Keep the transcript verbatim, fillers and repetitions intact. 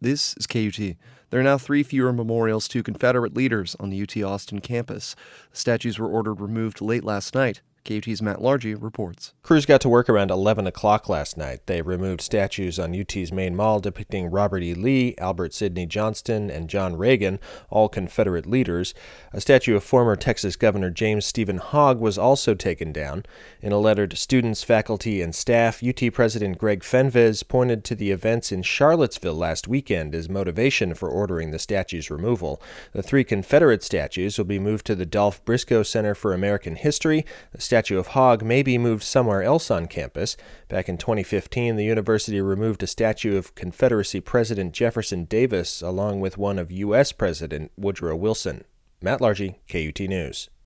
This is K U T. There are now three fewer memorials to Confederate leaders on the U T Austin campus. The statues were ordered removed late last night. K U T's Matt Largy reports. Crews got to work around eleven o'clock last night. They removed statues on U T's main mall depicting Robert E. Lee, Albert Sidney Johnston, and John Reagan, all Confederate leaders. A statue of former Texas Governor James Stephen Hogg was also taken down. In a letter to students, faculty, and staff, U T President Greg Fenves pointed to the events in Charlottesville last weekend as motivation for ordering the statue's removal. The three Confederate statues will be moved to the Dolph Briscoe Center for American History. The statue of Hogg may be moved somewhere else on campus. Back in twenty fifteen, the university removed a statue of Confederacy President Jefferson Davis along with one of U S President Woodrow Wilson. Matt Largy, K U T News.